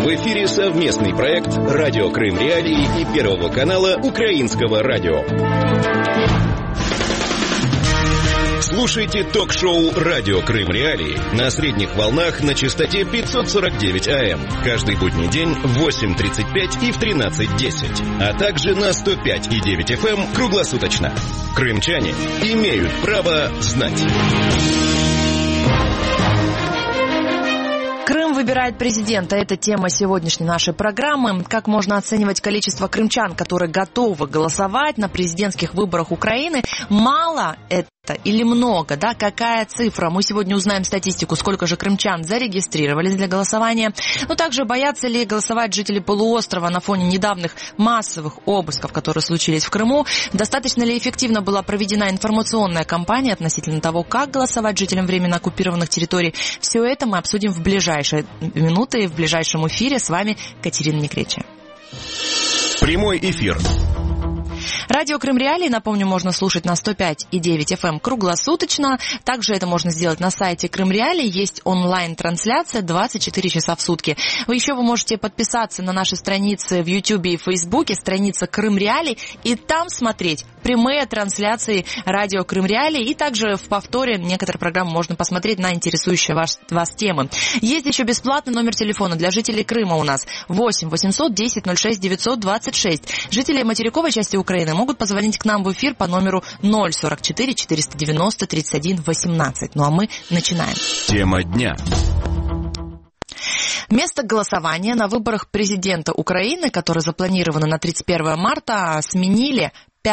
В эфире совместный проект «Радио Крым Реалии» и Первого канала Украинского радио. Слушайте ток-шоу «Радио Крым Реалии» на средних волнах на частоте 549 АМ. Каждый будний день в 8:35 и в 13:10. А также на 105,9 FM круглосуточно. Крымчане имеют право знать. Крым выбирает президента. Это тема сегодняшней нашей программы. Как можно оценивать количество крымчан, которые готовы голосовать на президентских выборах Украины? Мало это или много, да? Какая цифра? Мы сегодня узнаем статистику, сколько же крымчан зарегистрировались для голосования. Но также боятся ли голосовать жители полуострова на фоне недавних массовых обысков, которые случились в Крыму? Достаточно ли эффективно была проведена информационная кампания относительно того, как голосовать жителям временно оккупированных территорий? Все это мы обсудим в ближайшие минуты в ближайшем эфире. С вами Катерина Некречия. Прямой эфир. Радио Крым Реалии, напомню, можно слушать на 105,9 FM круглосуточно. Также это можно сделать на сайте Крым Реалии. Есть онлайн-трансляция 24 часа в сутки. Вы можете подписаться на наши страницы в YouTube и Фейсбуке, страница Крым Реалии, и там смотреть прямые трансляции радио Крым Реалии. И также в повторе некоторые программы можно посмотреть на интересующие вас темы. Есть еще бесплатный номер телефона для жителей Крыма у нас 8 800 10 06 926. Жители материковой части Украины могут позвонить к нам в эфир по номеру 044 490 31 18. Ну а мы начинаем. Тема дня. Место голосования на выборах президента Украины, которые запланированы на 31 марта, сменили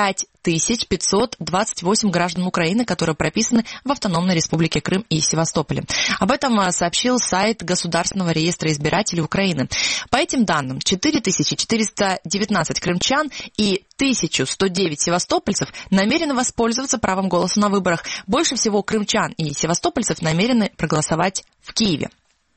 5528 граждан Украины, которые прописаны в Автономной Республике Крым и Севастополе. Об этом сообщил сайт Государственного реестра избирателей Украины. По этим данным, 4419 крымчан и 1109 севастопольцев намерены воспользоваться правом голоса на выборах. Больше всего крымчан и севастопольцев намерены проголосовать в Киеве.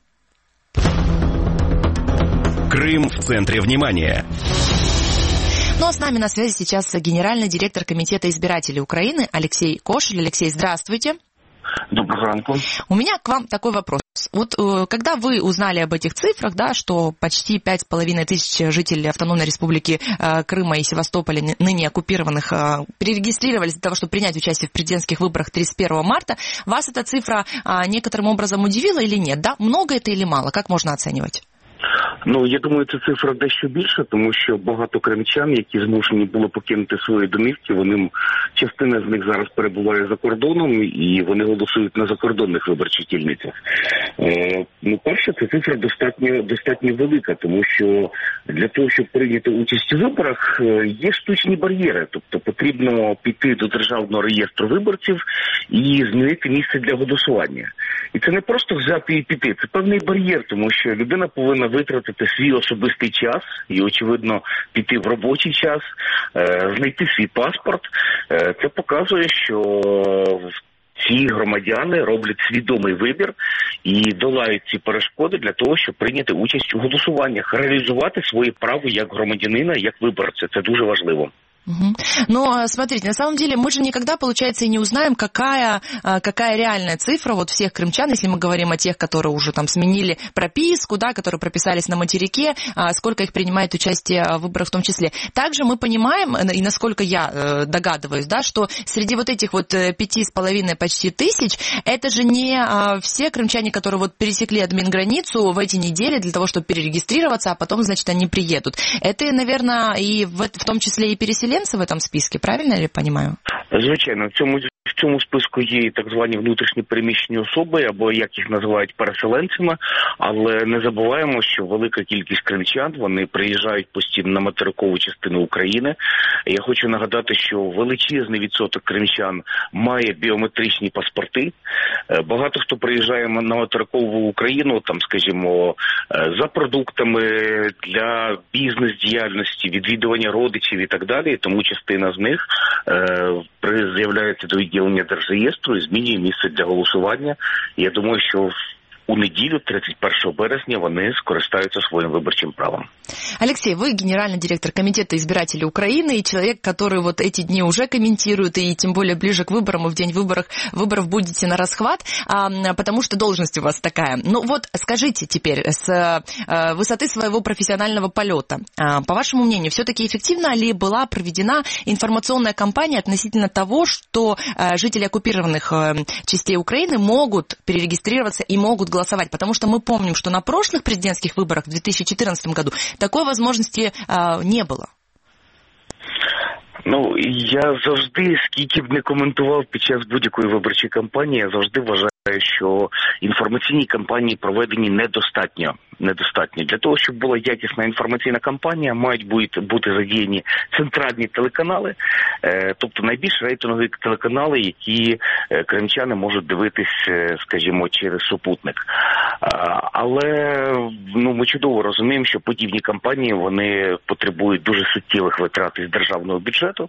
Крым в центре внимания. Ну а с нами на связи сейчас генеральный директор Комитета избирателей Украины Алексей Кошель. Алексей, здравствуйте. Доброго ранку. У меня к вам такой вопрос. Вот когда вы узнали об этих цифрах, да, что почти 5500 жителей Автономной Республики Крыма и Севастополя, ныне оккупированных, перерегистрировались для того, чтобы принять участие в президентских выборах 31 марта, вас эта цифра некоторым образом удивила или нет? Да? Много это или мало? Как можно оценивать? Ну, я думаю, ця цифра дещо більша, тому що багато кримчан, які змушені були покинути свої домівки, частина з них зараз перебуває за кордоном, і вони голосують на закордонних виборчих дільницях. Перше, ця цифра достатньо велика, тому що для того, щоб прийняти участь у виборах, є штучні бар'єри. Тобто потрібно піти до Державного реєстру виборців і змінити місце для голосування. І це не просто взяти і піти, це певний бар'єр, тому що людина повинна витратити свій особистий час і, очевидно, піти в робочий час, знайти свій паспорт. Це показує, що ці громадяни роблять свідомий вибір і долають ці перешкоди для того, щоб прийняти участь у голосуваннях, реалізувати своє право як громадянина, як виборця. Це дуже важливо. Угу. Но смотрите, на самом деле мы же никогда, получается, и не узнаем, какая реальная цифра вот всех крымчан, если мы говорим о тех, которые уже там сменили прописку, да, которые прописались на материке, сколько их принимает участие в выборах в том числе. Также мы понимаем, и насколько я догадываюсь, да, что среди вот этих вот 5,5 почти тысяч, это же не все крымчане, которые вот пересекли админграницу в эти недели для того, чтобы перерегистрироваться, а потом, значит, они приедут. Это, наверное, и в том числе и переселенцы в этом списке, правильно я понимаю? Звичайно, в цьому списку є так звані внутрішні переміщені особи, або як їх називають переселенцями, але не забуваємо, що велика кількість кримчан, вони приїжджають постійно на материкову частину України. Я хочу нагадати, що величезний відсоток кримчан має біометричні паспорти. Багато хто приїжджає на материкову Україну, там, скажімо, за продуктами, для бізнес-діяльності, відвідування родичів і так далі, тому частина з них з'являється до відділення Держреєстру і змінює місце для голосування. Я думаю, що у неділю, 31 березня, вони скористаються своїм виборчим правом. Алексей, вы генеральный директор Комитета избирателей Украины и человек, который вот эти дни уже комментирует, и тем более ближе к выборам, и в день выборов будете на расхват, потому что должность у вас такая. Ну вот скажите теперь, с высоты своего профессионального полета, по вашему мнению, все-таки эффективно ли была проведена информационная кампания относительно того, что жители оккупированных частей Украины могут перерегистрироваться и могут голосовать? Потому что мы помним, что на прошлых президентских выборах в 2014 году такой возможности не було. Ну, я завжди, скільки б не коментував під час будь-якої виборчої кампанії, я завжди вважаю, що інформаційні кампанії проведені недостатньо. Для того, щоб була якісна інформаційна кампанія, мають бути задіяні центральні телеканали, тобто найбільш рейтингові телеканали, які кримчани можуть дивитись, скажімо, через супутник. Але ми чудово розуміємо, що подібні кампанії, вони потребують дуже суттєвих витрат із державного бюджету.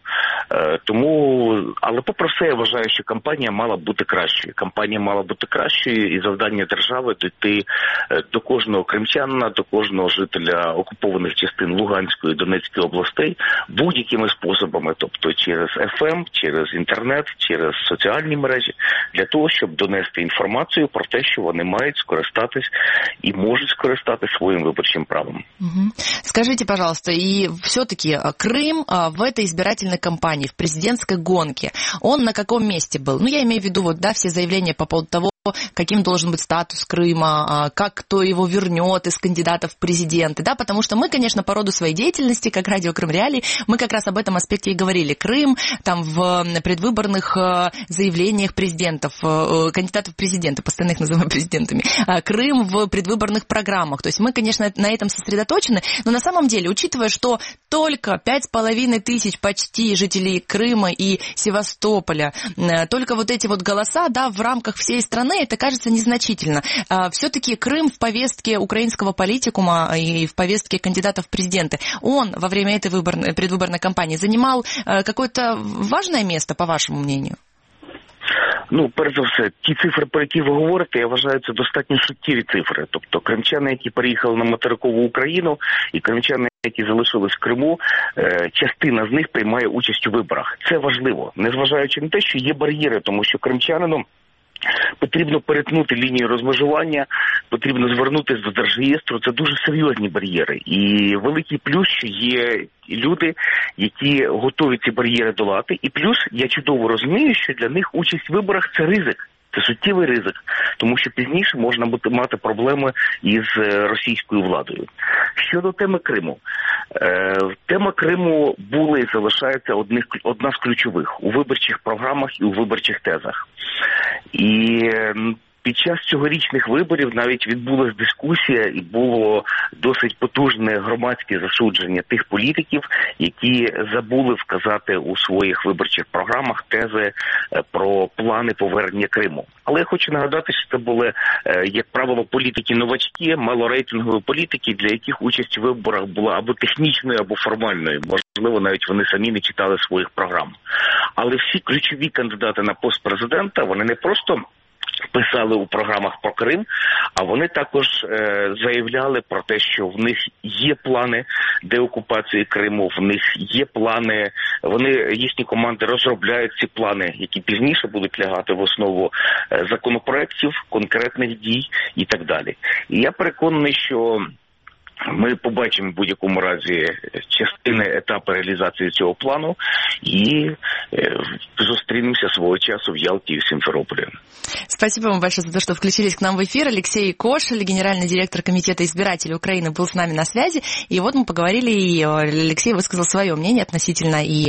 Але попри все, я вважаю, що кампанія мала бути кращою. І завдання держави дійти до кожного кримчанина, до кожного жителя окупованих частин Луганської і Донецької областей будь-якими способами, тобто через FM, через інтернет, через соціальні мережі, для того, щоб донести інформацію про те, що вони мають скористатись і можуть скористатись своїм виборчим правом. Скажите, пожалуйста, и все-таки Крым в этой избирательной кампании, в президентской гонке, он на каком месте был? Ну, я имею в виду, все заявления по поводу того, каким должен быть статус Крыма, как кто его вернет из кандидатов в президенты, да, потому что мы, конечно, по роду своей деятельности, как радио Крым Реалии, мы как раз об этом аспекте и говорили. Крым, там, в предвыборных заявлениях президентов, кандидатов в президенты, постоянно их называем президентами, Крым в предвыборных программах, то есть мы, конечно, на этом сосредоточены, но на самом деле, учитывая, что только 5500 почти жителей Крыма и Севастополя, только вот эти вот голоса, да, в рамках всей страны, это кажется незначительно. Все-таки Крым в повестке украинского политикума и в повестке кандидатов в президенты, он во время этой предвыборной кампании занимал какое-то важное место, по вашему мнению? Перш за все, ті цифри, про які ви говорите, я вважаю, це достатньо суттєві цифри. Тобто кримчани, які переїхали на материкову Україну, і кримчани, які залишились в Криму, частина з них приймає участь у виборах. Це важливо, незважаючи на те, що є бар'єри, тому що кримчанину потрібно перетнути лінію розмежування, потрібно звернутися до Держреєстру. Це дуже серйозні бар'єри. І великий плюс, що є люди, які готові ці бар'єри долати. І плюс, я чудово розумію, що для них участь в виборах – це ризик. Це суттєвий ризик, тому що пізніше можна мати проблеми із російською владою. Щодо теми Криму. Тема Криму була і залишається одна з ключових у виборчих програмах і у виборчих тезах. І під час цьогорічних виборів навіть відбулася дискусія і було досить потужне громадське засудження тих політиків, які забули вказати у своїх виборчих програмах тези про плани повернення Криму. Але я хочу нагадати, що це були, як правило, політики-новачки, малорейтингові політики, для яких участь у виборах була або технічною, або формальною. Можливо, навіть вони самі не читали своїх програм. Але всі ключові кандидати на пост президента, вони не просто писали у програмах про Крим, а вони також заявляли про те, що в них є плани деокупації Криму, в них є плани, їхні команди розробляють ці плани, які пізніше будуть лягати в основу законопроєктів, конкретних дій і так далі. І я переконаний, що ми побачимо в будь-якому разі частини етапу реалізації цього плану і зустрінемося свого часу в Ялті и в Симферополе. Спасибо вам большое за то, что включились к нам в эфир. Алексей Кошель, генеральный директор Комитета избирателей Украины, был с нами на связи. И вот мы поговорили, и Алексей высказал свое мнение относительно и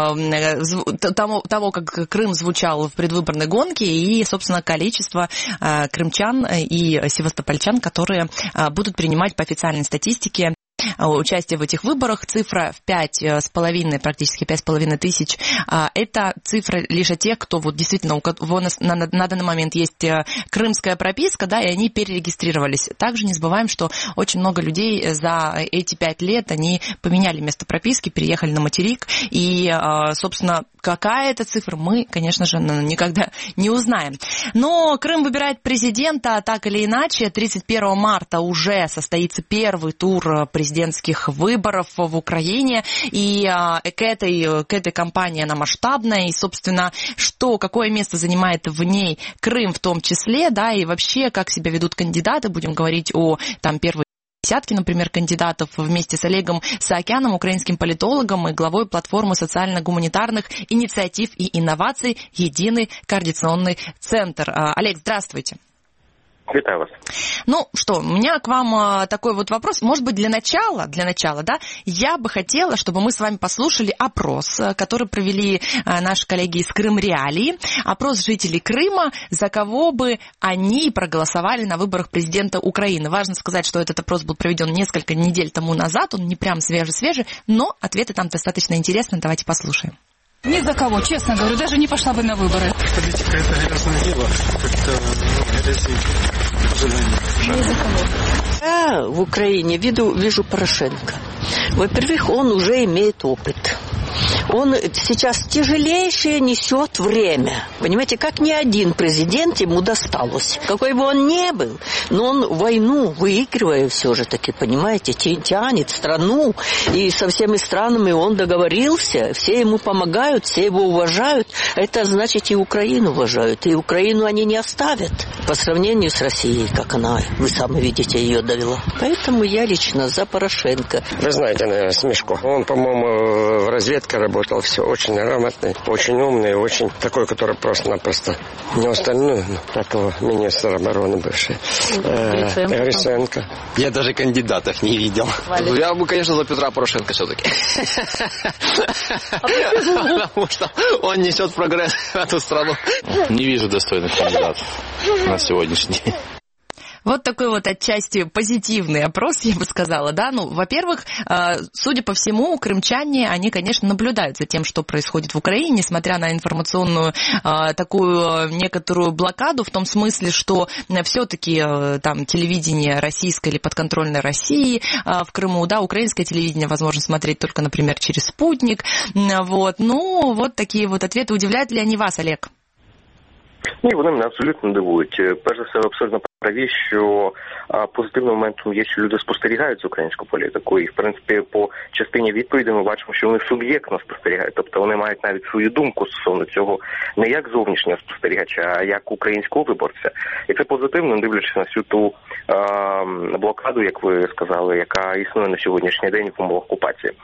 того, как Крым звучал в предвыборной гонке, и, собственно, количество крымчан и севастопольчан, которые будут принимать по официальной статистике участия в этих выборах. Цифра в 5,5, практически 5,5 тысяч. Это цифра лишь о тех, кто вот действительно, у кого на данный момент есть крымская прописка, да, и они перерегистрировались. Также не забываем, что очень много людей за эти 5 лет, они поменяли место прописки, переехали на материк, и, собственно, какая это цифра, мы, конечно же, никогда не узнаем. Но Крым выбирает президента так или иначе. 31 марта уже состоится первый тур президентских выборов в Украине, и к этой кампании она масштабная, и, собственно, какое место занимает в ней Крым в том числе, да, и вообще, как себя ведут кандидаты, будем говорить о первой десятки, например, кандидатов вместе с Олегом Саакяном, украинским политологом и главой платформы социально-гуманитарных инициатив и инноваций «Единый координационный центр». Олег, здравствуйте. Витаю вас. Ну что, у меня к вам такой вот вопрос. Может быть, для начала, да, я бы хотела, чтобы мы с вами послушали опрос, который провели наши коллеги из Крым Реалии. Опрос жителей Крыма, за кого бы они проголосовали на выборах президента Украины. Важно сказать, что этот опрос был проведен несколько недель тому назад, он не прям свежий, но ответы там достаточно интересные. Давайте послушаем. Ни за кого, честно говорю, даже не пошла бы на выборы. Политика — это грязное дело, как-то Ни за кого. Я в Украине вижу Порошенко. Во-первых, он уже имеет опыт. Он сейчас тяжелейшее несет время. Понимаете, как ни один президент ему досталось. Какой бы он ни был, но он войну, выигрывая все же таки, понимаете, тянет страну. И со всеми странами он договорился. Все ему помогают, все его уважают. Это значит, и Украину уважают. И Украину они не оставят. По сравнению с Россией, как она, вы сами видите, ее довела. Поэтому я лично за Порошенко. Вы знаете, наверное, Смешко. Он, по-моему, в разведке работал, все очень грамотный, очень умный, очень такой, который просто-напросто не остальной, такого министра обороны бывший. Гриценко. Я даже кандидатов не видел. Я бы, конечно, за Петра Порошенко все-таки. Потому что он несет прогресс в эту страну. Не вижу достойных кандидатов на сегодняшний день. Вот такой вот отчасти позитивный опрос, я бы сказала, да. Ну, во-первых, судя по всему, крымчане, они, конечно, наблюдают за тем, что происходит в Украине, несмотря на информационную такую некоторую блокаду, в том смысле, что все-таки там телевидение российское или подконтрольное России в Крыму, да, украинское телевидение возможно смотреть только, например, через спутник. Вот. Ну, вот такие вот ответы. Удивляют ли они вас, Олег? Ні, вони мене абсолютно дивують. Перш за все, абсолютно праві, що позитивним моментом є, що люди спостерігають з українською політикою. І, в принципі, по частині відповіді ми бачимо, що вони суб'єктно спостерігають. Тобто вони мають навіть свою думку стосовно цього не як зовнішнього спостерігача, а як українського виборця. І це позитивно, дивлячись на всю ту блокаду, як ви сказали, яка існує на сьогоднішній день в умовах окупації.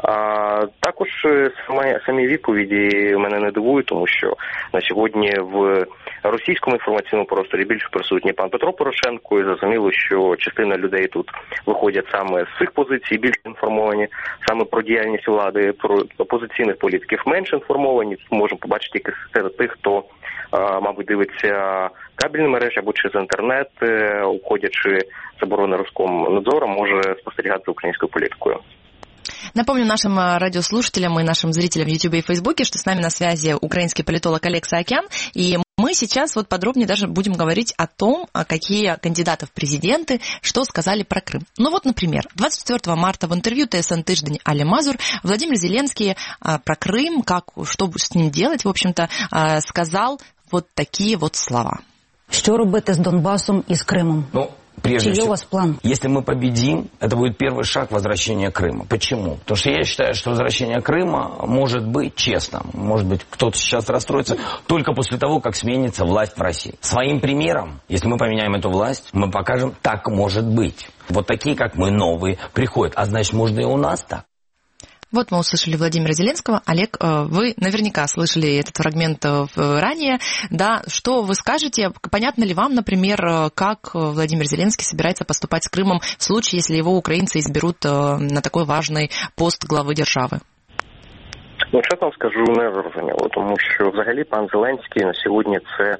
Також самі відповіді мене не дивують, тому що на сьогодні в російському інформаційному просторі більше присутній пан Петро Порошенко, і зрозуміло, що частина людей тут виходять саме з цих позицій, більш інформовані, саме про діяльність влади, про опозиційних політиків менш інформовані. Тут можемо побачити тільки серед тих, хто, мабуть, дивиться кабельні мережі або через інтернет, уходячи заборони Роскомнадзором, може спостерігати за українською політикою. Напомню нашим радиослушателям и нашим зрителям в YouTube и Фейсбуке, что с нами на связи украинский политолог Олег Саакян, и мы сейчас вот подробнее даже будем говорить о том, какие кандидаты в президенты, что сказали про Крым. Ну вот, например, 24 марта в интервью ТСН «Тиждень» Али Мазур Владимир Зеленский про Крым, что с ним делать, в общем-то, сказал вот такие вот слова. Что робити с Донбассом и с Крымом? Прежде Чье всего, у вас план? Если мы победим, это будет первый шаг возвращения Крыма. Почему? Потому что я считаю, что возвращение Крыма может быть честным. Может быть, кто-то сейчас расстроится только после того, как сменится власть в России. Своим примером, если мы поменяем эту власть, мы покажем, так может быть. Вот такие, как мы, новые, приходят. А значит, можно и у нас так. Вот мы услышали Владимира Зеленского. Олег, вы наверняка слышали этот фрагмент ранее. Да, что вы скажете? Понятно ли вам, например, как Владимир Зеленский собирается поступать с Крымом в случае, если его украинцы изберут на такой важный пост главы держави? Ну, чесно скажу, не зрозуміло, тому що взагалі пан Зеленський на сьогодні це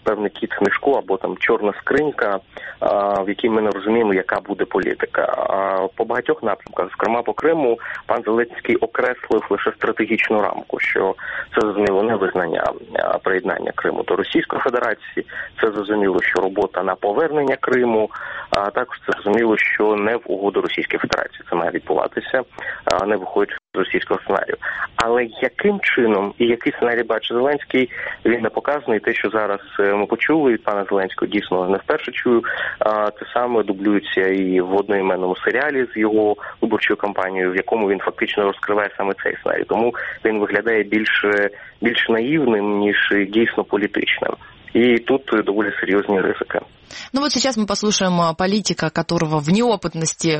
певний кіт в мішку або там чорна скринька, в якій ми не розуміємо, яка буде політика. По багатьох напрямках, зокрема по Криму, пан Зеленський окреслив лише стратегічну рамку, що це, зрозуміло, не визнання приєднання Криму до Російської Федерації, це зрозуміло, що робота на повернення Криму, а також це зрозуміло, що не в угоду Російської Федерації це має відбуватися, не виходить з російського сценарію. Але яким чином і який сценарій бачить Зеленський, він не показаний. Те, що зараз ми почули від пана Зеленського, дійсно не вперше чую, це саме дублюється і в одноіменному серіалі з його виборчою кампанією, в якому він фактично розкриває саме цей сценарій. Тому він виглядає більш наївним, ніж дійсно політичним. И тут довольно серьезные ризики. Ну вот сейчас мы послушаем политика, которую в неопытности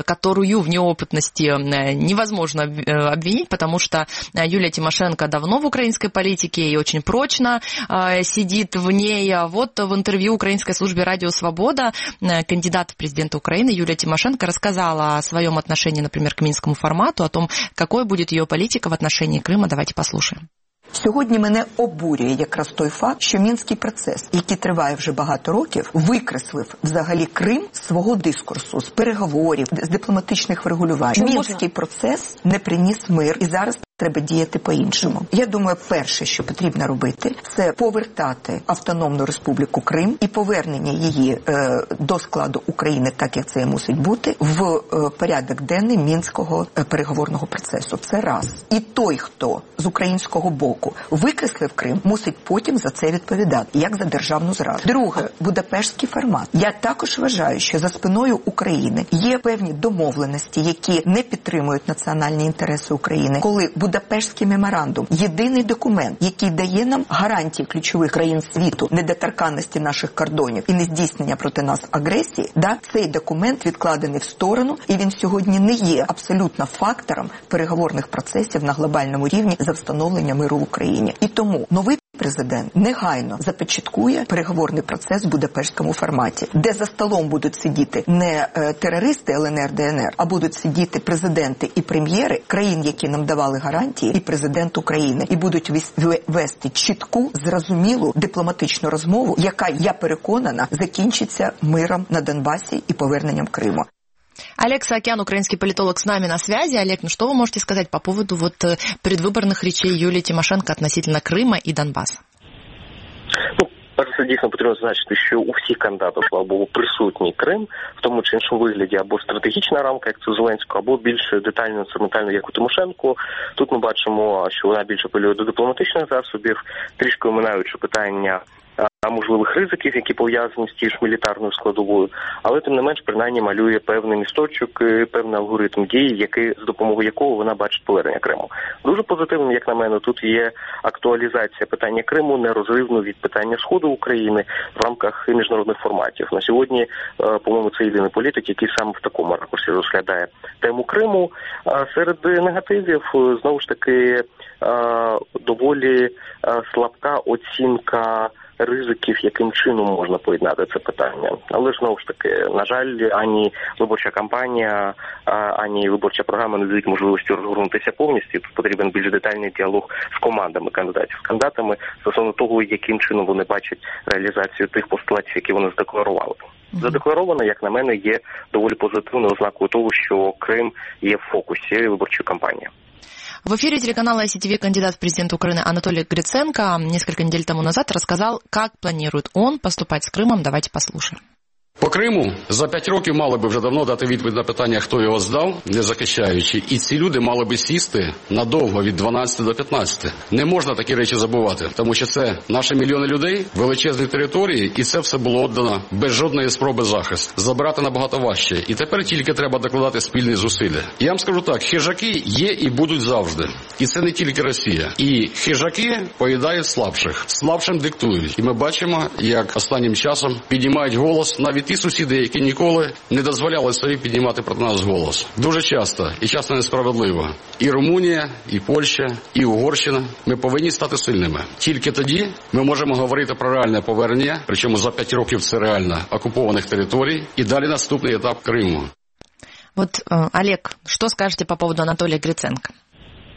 невозможно обвинить, потому что Юлия Тимошенко давно в украинской политике и очень прочно сидит в ней. Вот в интервью Украинской службе «Радио Свобода» кандидат в президенты Украины Юлия Тимошенко рассказала о своем отношении, например, к Минскому формату, о том, какой будет ее политика в отношении Крыма. Давайте послушаем. Сьогодні мене обурює якраз той факт, що Мінський процес, який триває вже багато років, викреслив взагалі Крим з свого дискурсу, з переговорів, з дипломатичних врегулювань. Мінський процес не приніс мир, і зараз треба діяти по-іншому. Я думаю, перше, що потрібно робити, це повертати Автономну Республіку Крим і повернення її до складу України, так як це мусить бути, в порядок денний Мінського переговорного процесу. Це раз. І той, хто з українського боку викреслив Крим, мусить потім за це відповідати, як за державну зраду. Друге, Будапештський формат. Я також вважаю, що за спиною України є певні домовленості, які не підтримують національні інтереси України, коли Будапештський меморандум – єдиний документ, який дає нам гарантії ключових країн світу недоторканності наших кордонів і нездійснення проти нас агресії, цей документ відкладений в сторону, і він сьогодні не є абсолютно фактором переговорних процесів на глобальному рівні за встановлення миру в Україні. І тому новий президент негайно започаткує переговорний процес в Будапештському форматі, де за столом будуть сидіти не терористи ЛНР, ДНР, а будуть сидіти президенти і прем'єри країн, які нам давали гарантії, і президент України. І будуть вести чітку, зрозумілу дипломатичну розмову, яка, я переконана, закінчиться миром на Донбасі і поверненням Криму. Олег Саакян, украинский политолог, с нами на связи. Олег, ну что вы можете сказать по поводу предвыборных речей Юлии Тимошенко относительно Крыма и Донбасса? Перше, дійсно потрібно зазначити, що у всіх кандидатів, слава Богу, присутній Крим, в тому чи іншому вигляді, або стратегічна рамка, як це у Зеленського, або більш детально, інструментально, як у Тимошенко. Тут ми бачимо, що вона більше апелює до дипломатичних засобів, трішки оминаючи питання можливих ризиків, які пов'язані з тією ж мілітарною складовою, але тим не менш принаймні малює певний місточок, певний алгоритм дій, з допомогою якого вона бачить повернення Криму. Дуже позитивним, як на мене, тут є актуалізація питання Криму нерозривно від питання Сходу України в рамках міжнародних форматів. На сьогодні, по-моєму, це єдиний політик, який саме в такому ракурсі розглядає тему Криму. Серед негативів, знову ж таки, доволі слабка оцінка ризиків, яким чином можна поєднати це питання. Але ж, знову ж таки, на жаль, ані виборча кампанія, ані виборча програма не дають можливості розгорнутися повністю. Тут потрібен більш детальний діалог з командами кандидатів, з кандидатами стосовно того, яким чином вони бачать реалізацію тих постулатів, які вони задекларували. Задекларовано, як на мене, є доволі позитивною ознакою того, що Крим є в фокусі виборчої кампанії. В эфире телеканала ICTV кандидат в президенты Украины Анатолий Гриценко несколько недель тому назад рассказал, как планирует он поступать с Крымом. Давайте послушаем. По Криму за 5 років мали би вже давно дати відповідь на питання, хто його здав, не захищаючи. І ці люди мали би сісти надовго, від 12 до 15. Не можна такі речі забувати, тому що це наші мільйони людей, величезні території, і це все було віддано без жодної спроби захисту. Забирати набагато важче. І тепер тільки треба докладати спільні зусилля. Я вам скажу так, хижаки є і будуть завжди. І це не тільки Росія. І хижаки поїдають слабших. Слабшим диктують. І ми бачимо, як останнім часом піднімають голос навіть ті сусіди, які ніколи не дозволяли собі піднімати проти нас голос. Дуже часто і часто несправедливо. І Румунія, і Польща, і Угорщина. Ми повинні стати сильними. Тільки тоді ми можемо говорити про реальне повернення, причому за 5 років це реально окупованих територій, і далі наступний етап Криму. Вот, Олег, что скажете по поводу Анатолия Гриценко?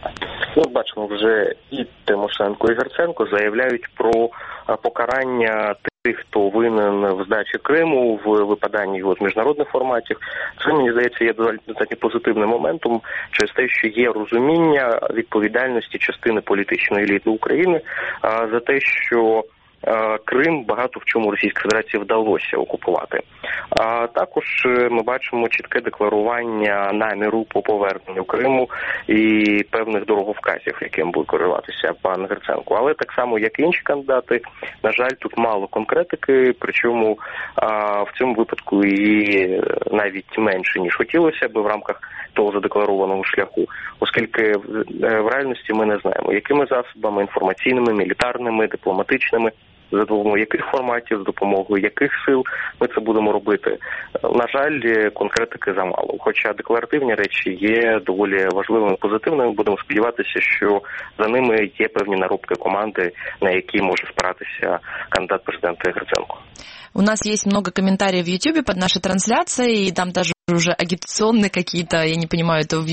Ну, бачимо, вже і Тимошенко, і Гриценко заявляють про покарання тих, хто винен в здачі Криму, в випаданні його з міжнародних форматів. Це, мені здається, є достатньо позитивним моментом через те, що є розуміння відповідальності частини політичної еліти України за те, що Крим багато в чому Російській Федерації вдалося окупувати. А також ми бачимо чітке декларування наміру по поверненню Криму і певних дороговказів, яким буде керуватися пан Гриценко. Але так само, як і інші кандидати, на жаль, тут мало конкретики, причому в цьому випадку і навіть менше, ніж хотілося би в рамках того задекларованого шляху, оскільки в реальності ми не знаємо, якими засобами інформаційними, мілітарними, дипломатичними, за допомогою яких форматів, за допомогою яких сил ми це будемо робити. На жаль, конкретики замало. Хоча декларативні речі є доволі важливими, позитивними. Будемо сподіватися, що за ними є певні наробки команди, на які може спиратися кандидат президента Гриценко. У нас есть много комментариев в YouTube под нашей трансляцией, и там даже уже агитационные какие-то, я не понимаю, это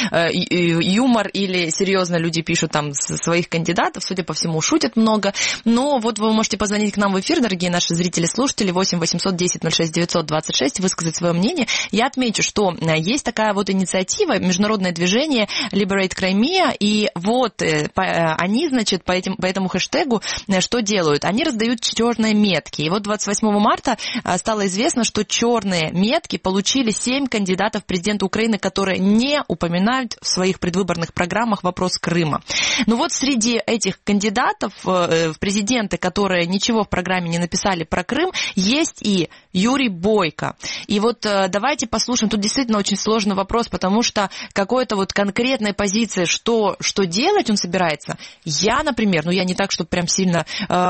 юмор или серьезно люди пишут там своих кандидатов, судя по всему, шутят много. Но вот вы можете позвонить к нам в эфир, дорогие наши зрители-слушатели, 8 800 10 06 926, высказать свое мнение. Я отмечу, что есть такая вот инициатива, международное движение Liberate Crimea, и вот они, значит, по этому хэштегу что делают? Они раздают черные метки. И вот 28 марта стало известно, что черные метки получили 7 кандидатов в президенты Украины, которые не упоминают в своих предвыборных программах вопрос Крыма. Ну вот среди этих кандидатов в президенты, которые ничего в программе не написали про Крым, есть и Юрий Бойко. И вот давайте послушаем, тут действительно очень сложный вопрос, потому что какой-то вот конкретной позиции, что делать он собирается. Я, например, я не так, чтобы прям сильно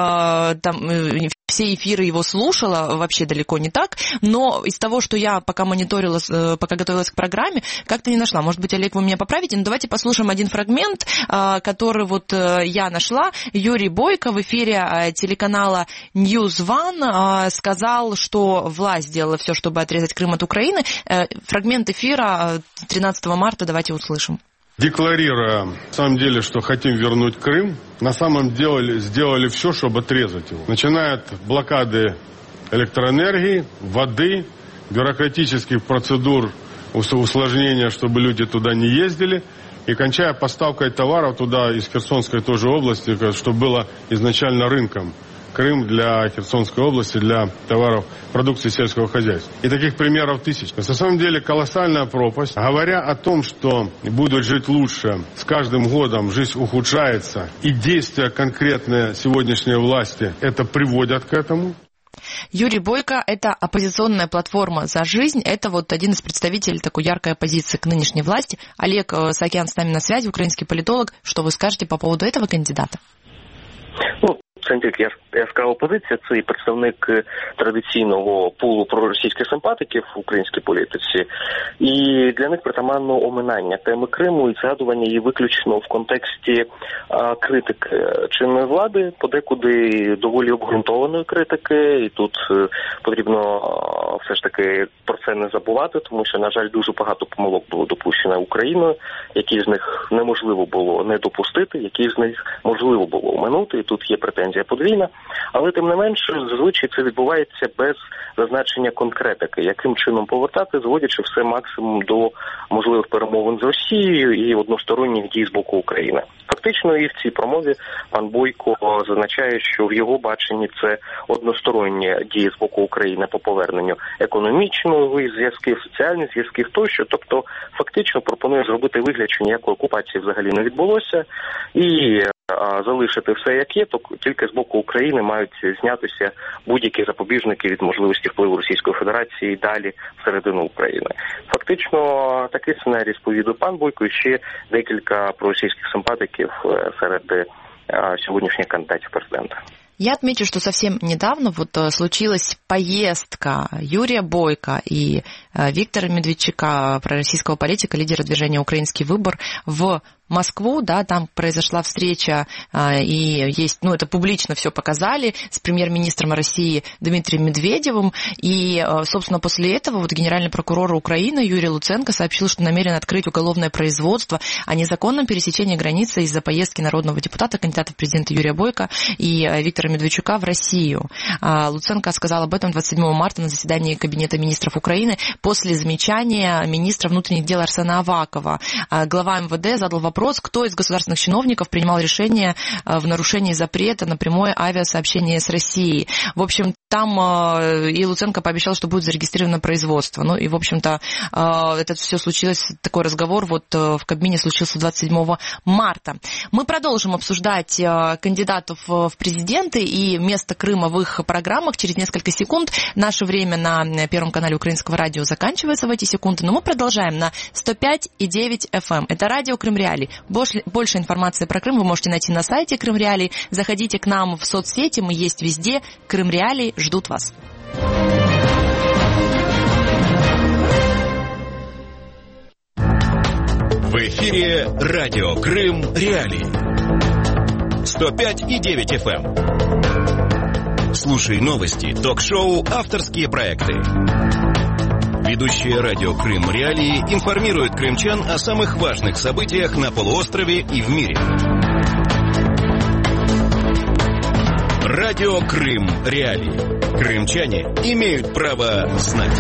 все эфиры его слушала, вообще далеко не так, но из того, что я пока мониторила, пока готовилась к программе, как-то не нашла. Может быть, Олег, вы меня поправите, но давайте послушаем один фрагмент, который вот я нашла. Юрий Бойко в эфире телеканала News One сказал, что власть сделала все, чтобы отрезать Крым от Украины. Фрагмент эфира 13 марта, давайте услышим. Декларируя, на самом деле, что хотим вернуть Крым, на самом деле сделали все, чтобы отрезать его. Начиная от блокады электроэнергии, воды, бюрократических процедур, усложнения, чтобы люди туда не ездили, и кончая поставкой товаров туда из Херсонской тоже области, что было изначально рынком. Крым для Херсонской области, для товаров, продукции сельского хозяйства. И таких примеров тысяч. На самом деле колоссальная пропасть. Говоря о том, что будут жить лучше, с каждым годом жизнь ухудшается, и действия конкретные сегодняшней власти это приводят к этому. Юрий Бойко – это оппозиционная платформа «За жизнь». Это вот один из представителей такой яркой оппозиции к нынешней власти. Олег Саакян с нами на связи, украинский политолог. Что вы скажете по поводу этого кандидата? Це не тільки яскрава позиція, це і представник традиційного пулу проросійських симпатиків в українській політиці. І для них притаманно оминання теми Криму і згадування її виключно в контексті критики чинної влади, подекуди доволі обґрунтованої критики. І тут потрібно все ж таки про це не забувати, тому що, на жаль, дуже багато помилок було допущено Україною, які з них неможливо було не допустити, які з них можливо було оминути. І тут є претензія подвійна, але тим не менше, зазвичай це відбувається без зазначення конкретики, яким чином повертати, зводячи все максимум до можливих перемовин з Росією і односторонніх дій з боку України. Фактично і в цій промові пан Бойко зазначає, що в його баченні це односторонні дії з боку України по поверненню економічної зв'язків, соціальних зв'язків тощо, тобто фактично пропонує зробити вигляд, що ніякої окупації взагалі не відбулося і залишити все як є, то тільки з боку України мають знятися будь-які запобіжники від можливості впливу Російської Федерації далі всередину України. Фактично такий сценарій сповідує пан Бойко і ще декілька проросійських симпатиків серед сьогоднішніх кандидатів президента. Я отмечу, что совсем недавно вот случилась поездка Юрия Бойко и Виктора Медведчука, пророссийского политика, лидера движения «Украинский выбор», в Москву, да, там произошла встреча, и есть, ну, это публично все показали, с премьер-министром России Дмитрием Медведевым, и, собственно, после этого вот генеральный прокурор Украины Юрий Луценко сообщил, что намерен открыть уголовное производство о незаконном пересечении границы из-за поездки народного депутата, кандидата в президенты Юрия Бойко и Виктора Медведчука в Россию. Луценко сказал об этом 27 марта на заседании Кабинета министров Украины после замечания министра внутренних дел Арсена Авакова. Глава МВД задал вопрос, кто из государственных чиновников принимал решение в нарушении запрета на прямое авиасообщение с Россией. В общем, там и Луценко пообещал, что будет зарегистрировано производство. Ну и, в общем-то, это все случилось, такой разговор вот в Кабмине случился 27 марта. Мы продолжим обсуждать кандидатов в президенты и место Крыма в их программах через несколько секунд. Наше время на Первом канале Украинского радио заканчивается в эти секунды, но мы продолжаем на 105,9 FM. Это радио Крым Реалии. Больше информации про Крым вы можете найти на сайте Крым Реалии. Заходите к нам в соцсети, мы есть везде. Крым Реалии ждут вас. В эфире радио Крым Реалии. 105,9 FM. Слушай новости, ток-шоу, авторские проекты. Ведущие радио Крым Реалии информируют крымчан о самых важных событиях на полуострове и в мире. Радио Крым Реалии. Крымчане имеют право знать.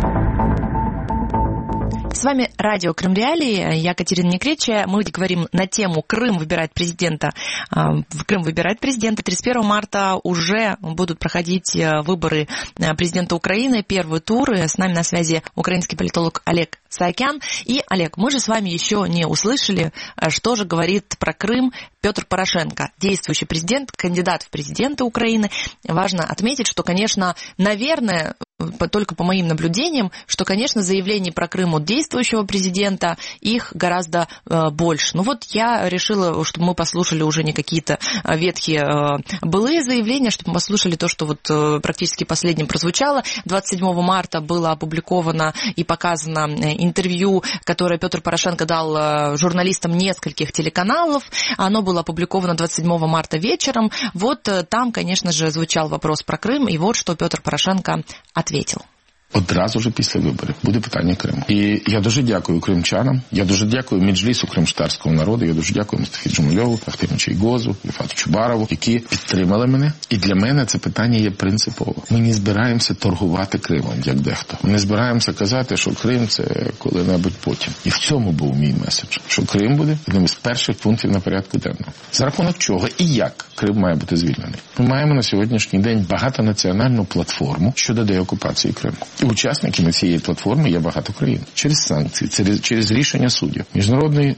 С вами радио Крым Реалии, я Катерина Некречия. Мы говорим на тему «Крым выбирает президента». Крым выбирает президента. 31 марта уже будут проходить выборы президента Украины, первый тур. С нами на связи украинский политолог Олег Саакян. И, Олег, мы же с вами еще не услышали, что же говорит про Крым Петр Порошенко, действующий президент, кандидат в президенты Украины. Важно отметить, что, конечно, наверное, только по моим наблюдениям, что, конечно, заявлений про Крым от действующего президента, их гораздо больше. Ну вот я решила, чтобы мы послушали уже не какие-то ветхие былые заявления, чтобы мы послушали то, что вот практически последним прозвучало. 27 марта было опубликовано и показано интервью, которое Петр Порошенко дал журналистам нескольких телеканалов. Оно было опубликовано 27 марта вечером. Вот там, конечно же, звучал вопрос про Крым, и вот что Петр Порошенко ответил. Одразу ж після виборів буде питання Криму. І я дуже дякую кримчанам, я дуже дякую Меджлісу кримштарського народу, я дуже дякую Мустафі Джемільову, Ахтему Чайгозу, Ріфату Чубарову, які підтримали мене. І для мене це питання є принципово. Ми не збираємося торгувати Кримом, як дехто. Ми не збираємося казати, що Крим – це коли-небудь потім. І в цьому був мій меседж, що Крим буде одним із перших пунктів на порядку денному. За рахунок чого і як Крим має бути звільнений. Ми маємо на сьогоднішній день багатонаціональну платформу щодо деокупації Криму. І учасниками цієї платформи є багато країн. Через санкції, через рішення суддів. Міжнародний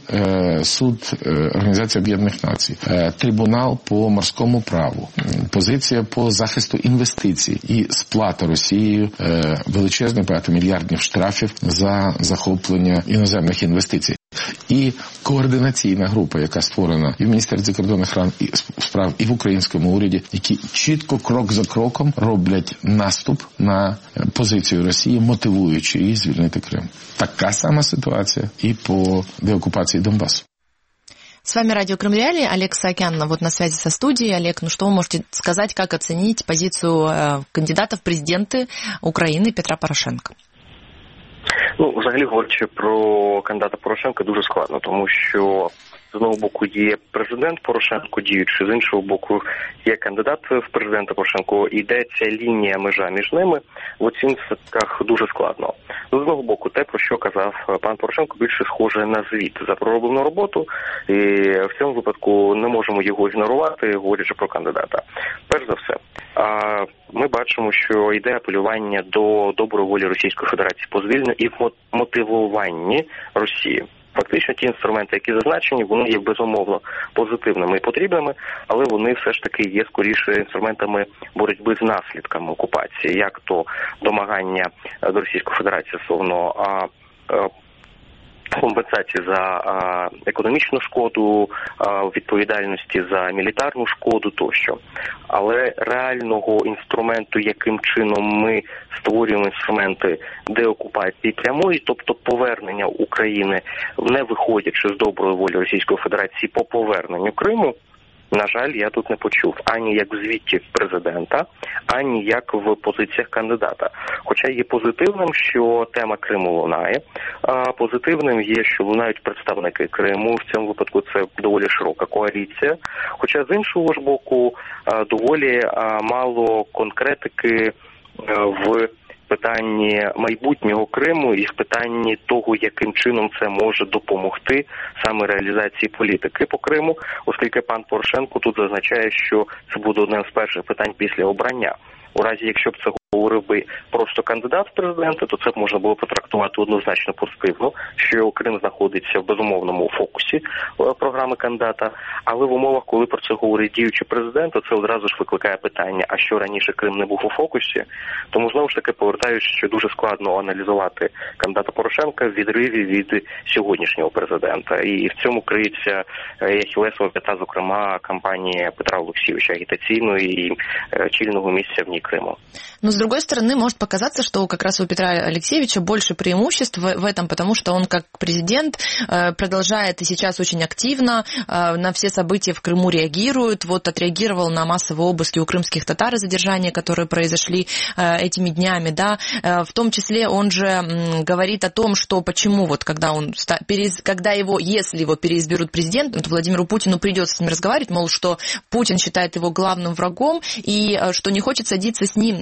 суд Організації Об'єднаних Націй, трибунал по морському праву, позиція по захисту інвестицій і сплата Росією величезних багатомільярдів штрафів за захоплення іноземних інвестицій. І координаційна група, яка створена і в Міністерстві закордонних справ, і в українському уряді, які чітко, крок за кроком роблять наступ на позицію Росії, мотивуючи її звільнити Крим. Така сама ситуація і по деоккупации Донбасса. С вами радио Крым Реалии, Олег Саакян вот на связи со студией. Олег, ну что вы можете сказать, как оценить позицию кандидата в президенты Украины Петра Порошенка? Ну, взагалі, говорячи про кандидата Порошенка, дуже складно, тому що з одного боку є президент Порошенко діючий, з іншого боку є кандидат в президента Порошенко, і йде ця лінія межа між ними, в оцінках дуже складно. З одного боку, те, про що казав пан Порошенко, більше схоже на звіт за пророблену роботу, і в цьому випадку не можемо його ігнорувати, говорячи про кандидата. Перш за все, ми бачимо, що йде апелювання до доброї волі Російської Федерації по звільненню і в мотивуванні Росії. Фактично ті інструменти, які зазначені, вони є безумовно позитивними і потрібними, але вони все ж таки є скоріше інструментами боротьби з наслідками окупації, як то домагання до Російської Федерації стосовно компенсації компенсації за економічну шкоду, відповідальності за мілітарну шкоду тощо. Але реального інструменту, яким чином ми створюємо інструменти деокупації прямої, тобто повернення України, не виходячи з доброї волі Російської Федерації по поверненню Криму, на жаль, я тут не почув ані як в звіті президента, ані як в позиціях кандидата. Хоча є позитивним, що тема Криму лунає, а позитивним є, що лунають представники Криму, в цьому випадку це доволі широка коаліція. Хоча з іншого ж боку, доволі мало конкретики в питанні майбутнього Криму і в питанні того, яким чином це може допомогти саме реалізації політики по Криму, оскільки пан Порошенко тут зазначає, що це буде одним з перших питань після обрання. У разі, якщо б це говорив би просто кандидат в президенти, то це б можна було потрактувати однозначно позитивно, що Крим знаходиться в безумовному фокусі програми кандидата, але в умовах, коли про це говорить діючий президент, то це одразу ж викликає питання, а що раніше Крим не був у фокусі? Тому знову ж таки повертаюсь, що дуже складно аналізувати кандидата Порошенка в відриві від сьогоднішнього президента. І в цьому криється ахілесова п'ята, зокрема, кампанії Петра Олексійовича, агітаційної і чільного місця в ній Крыму. Но, с другой стороны, может показаться, что как раз у Петра Алексеевича больше преимуществ в этом, потому что он как президент продолжает и сейчас очень активно на все события в Крыму реагирует. Вот отреагировал на массовые обыски у крымских татар и задержания, которые произошли этими днями, да. В том числе он же говорит о том, что почему вот когда его, если его переизберут президентом, то Владимиру Путину придется с ним разговаривать, мол, что Путин считает его главным врагом и что не хочет садиться с ним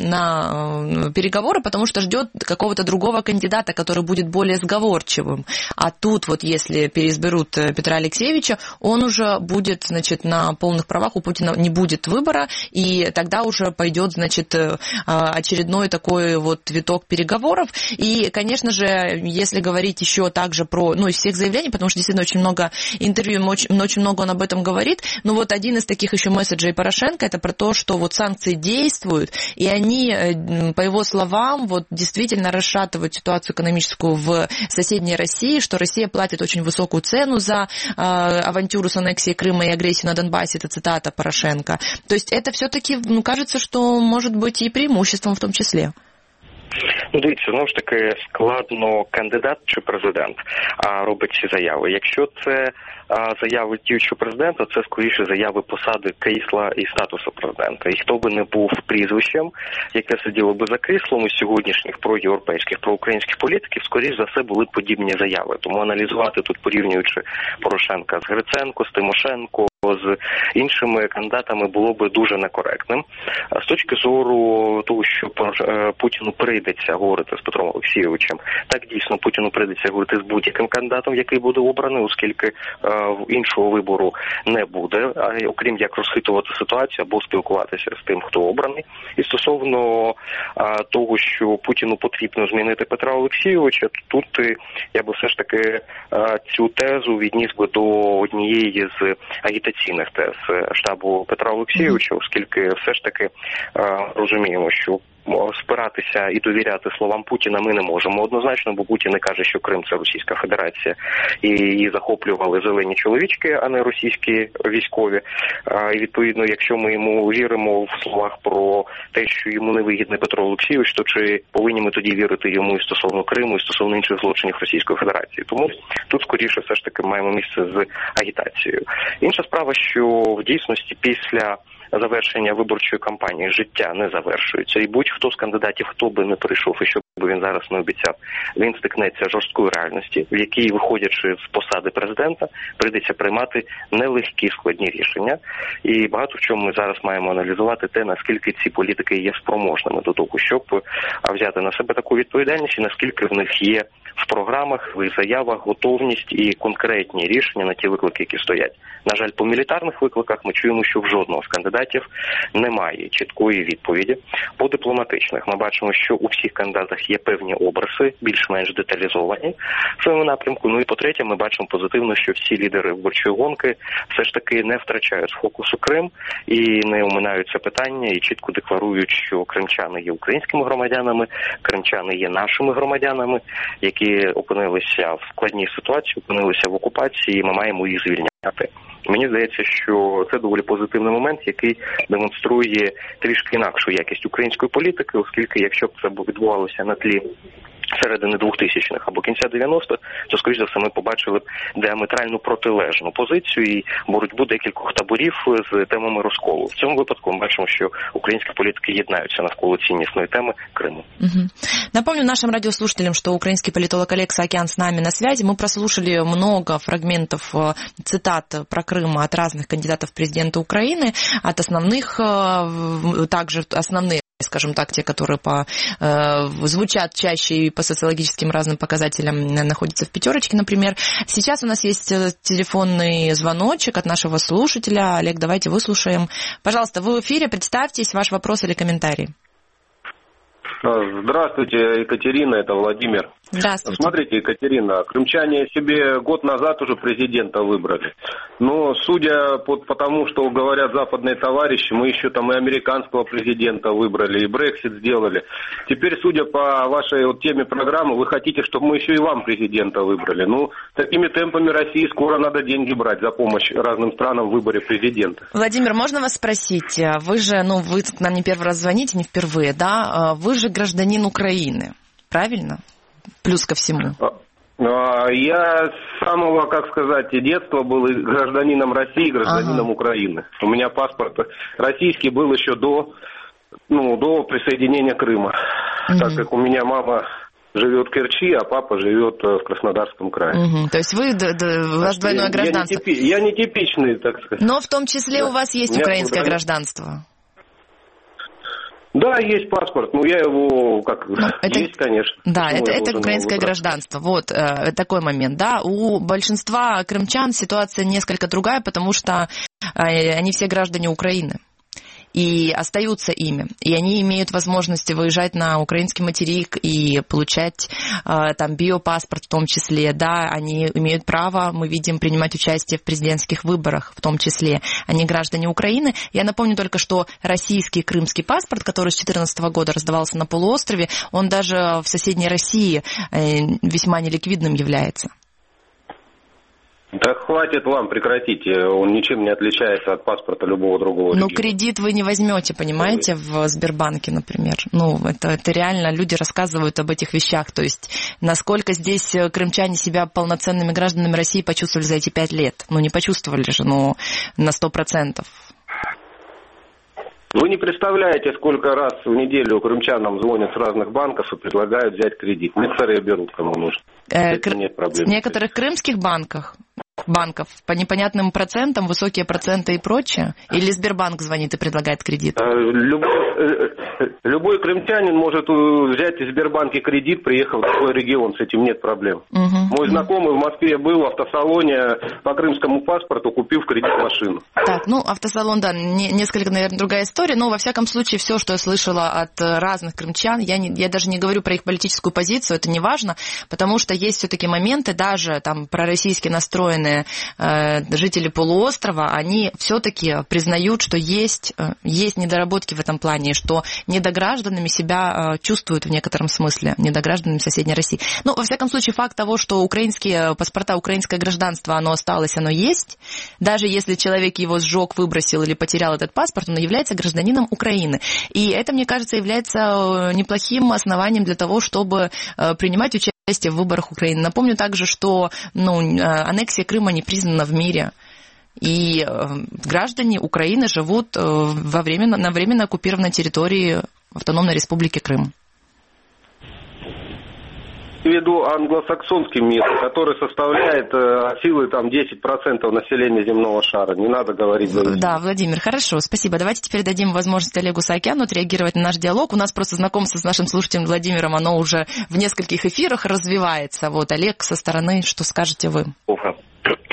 на переговоры, потому что ждет какого-то другого кандидата, который будет более сговорчивым. А тут вот если переизберут Петра Алексеевича, он уже будет, значит, на полных правах, у Путина не будет выбора, и тогда уже пойдет, значит, очередной такой вот виток переговоров. И, конечно же, если говорить еще также про, из всех заявлений, потому что действительно очень много интервью, очень много он об этом говорит, но вот один из таких еще месседжей Порошенко, это про то, что вот санкции действуют, и они, по его словам, вот действительно расшатывают ситуацию экономическую в соседней России, что Россия платит очень высокую цену за авантюру с аннексией Крыма и агрессию на Донбассе, это цитата Порошенко. То есть это все-таки, кажется, что может быть и преимуществом в том числе. Дивіться, знову ж таки, складно кандидат чи президент робить ці заяви. Якщо це заяви діючого президента, це скоріше заяви посади крісла і статусу президента. І хто би не був прізвищем, яке сиділо би за кріслом із сьогоднішніх проєвропейських, проукраїнських політиків, скоріш за все були подібні заяви. Тому аналізувати тут, порівнюючи Порошенка з Гриценко, з Тимошенко, з іншими кандидатами, було би дуже некоректним. З точки зору того, що Путіну прийдеться говорити з Петром Олексійовичем, так дійсно Путіну прийдеться говорити з будь-яким кандидатом, який буде обраний, оскільки іншого вибору не буде, окрім як розхитувати ситуацію або спілкуватися з тим, хто обраний. І стосовно того, що Путіну потрібно змінити Петра Олексійовича, тут я би все ж таки цю тезу відніс би до однієї з агітаційних тез штабу Петра Олексійовича, оскільки все ж таки розуміємо, що спиратися і довіряти словам Путіна ми не можемо однозначно, бо Путін не каже, що Крим – це Російська Федерація, і її захоплювали зелені чоловічки, а не російські військові. І відповідно, якщо ми йому віримо в словах про те, що йому не вигідний Петро Олексійович, то чи повинні ми тоді вірити йому і стосовно Криму, і стосовно інших злочинів Російської Федерації? Тому тут скоріше все ж таки маємо місце з агітацією. Інша справа, що в дійсності після завершення виборчої кампанії життя не завершується. І будь-хто з кандидатів, хто би не прийшов і що би він зараз не обіцяв, він стикнеться з жорсткою реальності, в якій, виходячи з посади президента, прийдеться приймати нелегкі складні рішення. І багато в чому ми зараз маємо аналізувати те, наскільки ці політики є спроможними до того, щоб взяти на себе таку відповідальність, і наскільки в них є в програмах, в заявах готовність і конкретні рішення на ті виклики, які стоять. На жаль, по мілітарних викликах ми чуємо, що в жодного з кандидатів немає чіткої відповіді. По дипломатичних ми бачимо, що у всіх кандидатах є певні образи, більш-менш деталізовані в своєму напрямку. Ну і по-третє, ми бачимо позитивно, що всі лідери виборчої гонки все ж таки не втрачають з фокусу Крим і не оминають це питання, і чітко декларують, що кримчани є українськими громадянами, кримчани є нашими громадянами, які які опинилися в складній ситуації, опинилися в окупації, і ми маємо їх звільняти. Мені здається, що це доволі позитивний момент, який демонструє трішки інакшу якість української політики, оскільки якщо б це відбувалося на тлі середини 2000-х або кінця 90-х, то, скоріш за все, ми побачили б діаметрально протилежну позицію і боротьбу декількох таборів з темами розколу. В цьому випадку ми бачимо, що українські політики єднаються навколо ціннісної теми Крыму. Напомню нашим радиослушателям, что украинский политолог Олег Саакян с нами на связи. Мы прослушали много фрагментов цитат про Крым от разных кандидатов в президенты Украины, от основных, также основные, скажем так, те, которые звучат чаще и по социологическим разным показателям находятся в пятерочке, например. Сейчас у нас есть телефонный звоночек от нашего слушателя. Олег, давайте выслушаем. Пожалуйста, вы в эфире, представьтесь, ваш вопрос или комментарий. Здравствуйте, Екатерина, это Владимир. Здравствуйте. Смотрите, Екатерина, крымчане себе год назад уже президента выбрали. Но судя по тому, что говорят западные товарищи, мы еще там и американского президента выбрали, и Брексит сделали. Теперь, судя по вашей теме программы, вы хотите, чтобы мы еще и вам президента выбрали. Ну, такими темпами России скоро надо деньги брать за помощь разным странам в выборе президента. Владимир, можно вас спросить? Вы же, вы к нам не первый раз звоните, не впервые, да? Вы же гражданин Украины, правильно? Плюс ко всему. Я с самого, детства был гражданином России, гражданином Украины. У меня паспорт российский был еще до присоединения Крыма. Так как у меня мама живет в Керчи, а папа живет в Краснодарском крае. То есть у вас двойное гражданство. Я не типичный, так сказать. Но в том числе у вас есть украинское гражданство. Да, есть паспорт, но я его есть, конечно. Да, это украинское гражданство. Вот такой момент, да. У большинства крымчан ситуация несколько другая, потому что они все граждане Украины. И остаются ими. И они имеют возможность выезжать на украинский материк и получать там биопаспорт в том числе, да, они имеют право, мы видим, принимать участие в президентских выборах в том числе. Они граждане Украины. Я напомню только, что российский крымский паспорт, который с 2014 года раздавался на полуострове, он даже в соседней России весьма неликвидным является. Да хватит вам, прекратите. Он ничем не отличается от паспорта любого другого региона. Кредит вы не возьмете, понимаете, в Сбербанке, например. Это реально люди рассказывают об этих вещах. То есть, насколько здесь крымчане себя полноценными гражданами России почувствовали за эти 5 лет. Не почувствовали же, на 100%. Вы не представляете, сколько раз в неделю крымчанам звонят с разных банков и предлагают взять кредит. Некоторые берут, кому нужно. Нет проблем. В некоторых крымских банков по непонятным процентам, высокие проценты и прочее? Или Сбербанк звонит и предлагает кредит? Любой крымчанин может взять в Сбербанке кредит, приехав в свой регион, с этим нет проблем. Мой знакомый в Москве был в автосалоне по крымскому паспорту, купил в кредит машину. Так, автосалон, да, несколько, наверное, другая история, но во всяком случае все, что я слышала от разных крымчан, я даже не говорю про их политическую позицию, это не важно, потому что есть все-таки моменты, даже там пророссийски настроенные жители полуострова, они все-таки признают, что есть недоработки в этом плане, что недогражданами себя чувствуют в некотором смысле, недогражданами соседней России. Во всяком случае, факт того, что украинские паспорта, украинское гражданство, оно осталось, оно есть, даже если человек его сжег, выбросил или потерял этот паспорт, он является гражданином Украины. И это, мне кажется, является неплохим основанием для того, чтобы принимать участие в выборах Украины. Напомню также, что аннексия Крыма не признана в мире. И граждане Украины живут на временно оккупированной территории Автономной Республики Крым. В виду англосаксонский мир, который составляет силы 10% населения земного шара. Не надо говорить. Да, Владимир, хорошо, спасибо. Давайте теперь дадим возможность Олегу Саакяну отреагировать на наш диалог. У нас просто знакомство с нашим слушателем Владимиром, оно уже в нескольких эфирах развивается. Олег, со стороны, что скажете вы?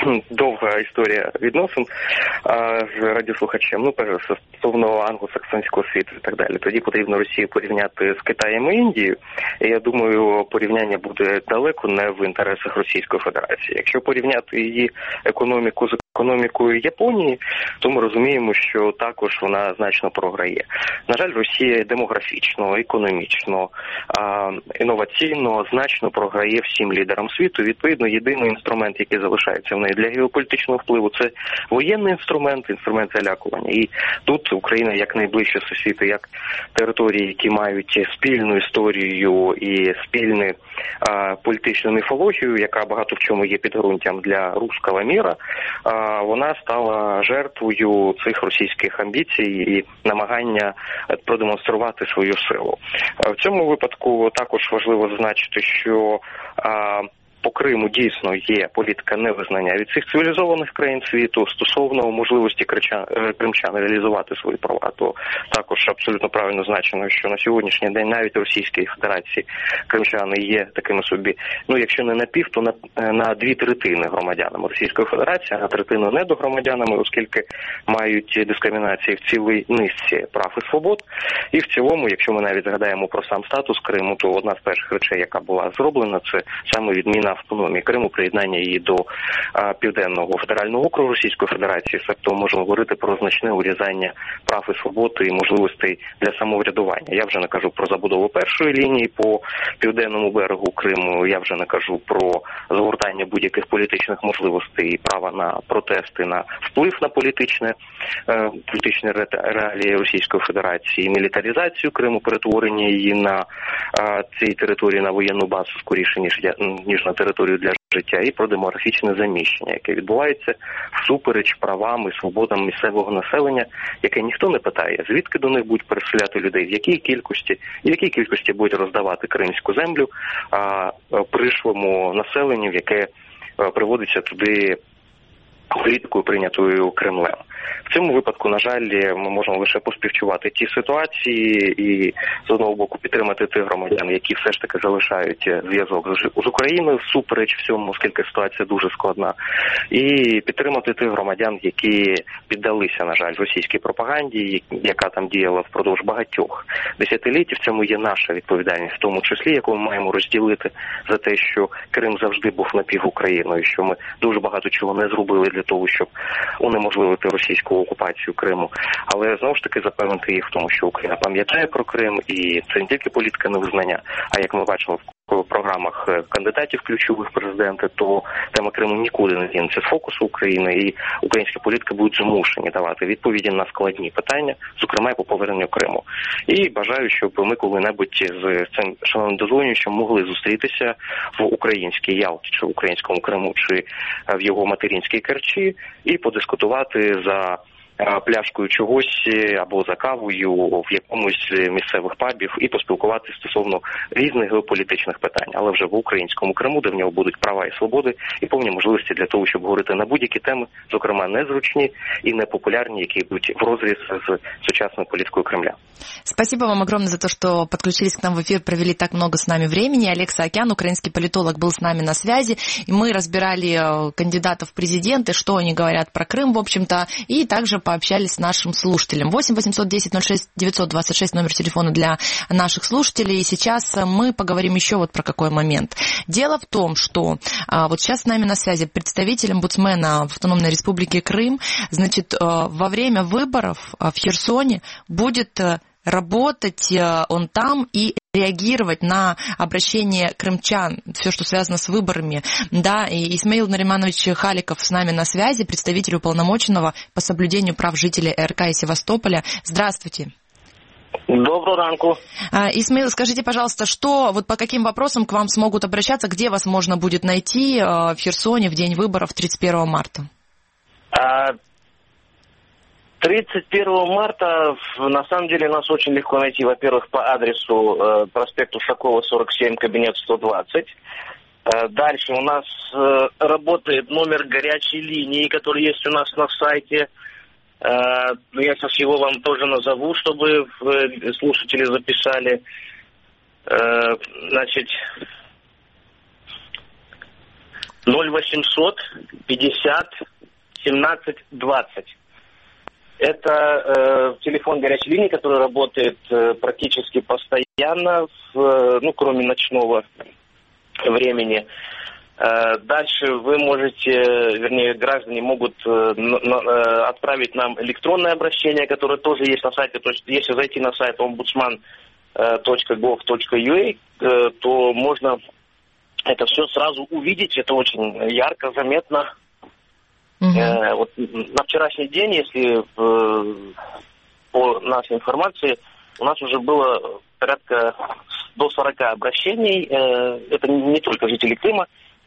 довга історія відносин з радіослухачем. Ну, перше, стосовно англосаксонського світу і так далі. Тоді потрібно Росію порівняти з Китаєм і Індією. І я думаю, порівняння буде далеко не в інтересах Російської Федерації. Якщо порівняти її економіку з економікою Японії, то ми розуміємо, що також вона значно програє. На жаль, Росія демографічно, економічно, інноваційно значно програє всім лідерам світу. Відповідно, єдиний інструмент, який залишається в неї для геополітичного впливу, це воєнний інструмент залякування. І тут Україна як найближче сусіди, як території, які мають спільну історію і спільну політичну міфологію, яка багато в чому є підґрунтям для руського міра, вона стала жертвою цих російських амбіцій і намагання продемонструвати свою силу. В цьому випадку також важливо зазначити, що по Криму дійсно є політика невизнання від цих цивілізованих країн світу стосовно можливості кримчан реалізувати свої права. То також абсолютно правильно значено, що на сьогоднішній день навіть Російській Федерації кримчани є такими собі, ну якщо не на пів, то на 2/3 громадянами Російської Федерації, а на 1/3 недогромадянами, оскільки мають дискримінації в цілій низці прав і свобод. І в цілому, якщо ми навіть згадаємо про сам статус Криму, то одна з перших речей, яка була зроблена, це саме відміна автономії Криму, приєднання її до Південного федерального округу Російської Федерації. Тобто можемо говорити про значне урізання прав і свобод і можливостей для самоврядування. Я вже не кажу про забудову першої лінії по південному берегу Криму, я вже не кажу про згортання будь-яких політичних можливостей і права на протести, на вплив на політичні реалії Російської Федерації, мілітаризацію Криму, перетворення її на цій території на воєнну базу скоріше, ніж на територію для життя, і про демографічне заміщення, яке відбувається всупереч правам і свободам місцевого населення, яке ніхто не питає, звідки до них будуть переселяти людей, в якій кількості будуть роздавати кримську землю пришлому населенню, яке приводиться туди політикою, прийнятою Кремлем. В цьому випадку, на жаль, ми можемо лише поспівчувати ті ситуації і, з одного боку, підтримати тих громадян, які все ж таки залишають зв'язок з Україною всупереч всьому, оскільки ситуація дуже складна, і підтримати тих громадян, які піддалися, на жаль, російській пропаганді, яка там діяла впродовж багатьох десятиліть. В цьому є наша відповідальність, в тому числі, яку ми маємо розділити за те, що Крим завжди був напівукраїною, що ми дуже багато чого не зробили для того, щоб унеможливити російську окупацію Криму. Але, знову ж таки, запевнити їх в тому, що Україна пам'ятає про Крим, і це не тільки політика невизнання, а як ми бачимо в програмах кандидатів ключових президента, то тема Криму нікуди не дінеться з фокусу України, і українські політики будуть змушені давати відповіді на складні питання, зокрема і по поверненню Криму. І бажаю, щоб ми коли-небудь з цим шановним дозволенням могли зустрітися в українській Ялті, чи в українському Криму, чи в його материнській Керчі, і подискутувати за пляшкою чогось або за кавою в якомусь місцевих пабів і поспілкуватися стосовно різних геополітичних питань, але вже в українському Криму, де в нього будуть права і свободи, і повні можливості для того, щоб говорити на будь-які теми, зокрема незручні і непопулярні, які йдуть в розріз з сучасною політикою Кремля. Спасибо вам огромное за то, что подключились к нам в эфир, провели так много с нами времени. Олег Саакян, украинский политолог, был с нами на связи, и мы разбирали кандидатов в президенты, что они говорят про Крым, в общем-то, и также пообщались с нашим слушателем. 8 810 06 926 номер телефона для наших слушателей. И сейчас мы поговорим еще вот про какой момент. Дело в том, что вот сейчас с нами на связи представитель омбудсмена Автономной Республики Крым. Значит, во время выборов в Херсоне будет работать он там и реагировать на обращение крымчан, все, что связано с выборами. Да, и Исмаил Нариманович Халиков с нами на связи, представитель уполномоченного по соблюдению прав жителей РК и Севастополя. Здравствуйте. Доброго ранку. Исмаил, скажите, пожалуйста, что, вот по каким вопросам к вам смогут обращаться, где вас можно будет найти в Херсоне в день выборов 31 марта? 31 марта, на самом деле, нас очень легко найти, во-первых, по адресу проспект Ушакова, 47, кабинет 120. Дальше у нас работает номер горячей линии, который есть у нас на сайте. Я сейчас его вам тоже назову, чтобы слушатели записали. Значит, 0800 50 17 20. Это телефон горячей линии, который работает практически постоянно, кроме ночного времени. Дальше вы можете, граждане могут отправить нам электронное обращение, которое тоже есть на сайте. То есть, если зайти на сайт ombudsman.gov.ua, то можно это все сразу увидеть. Это очень ярко, заметно. Вот на вчерашний день, если по нашей информации, у нас уже было порядка до 40 обращений. Это не только жители Крыма.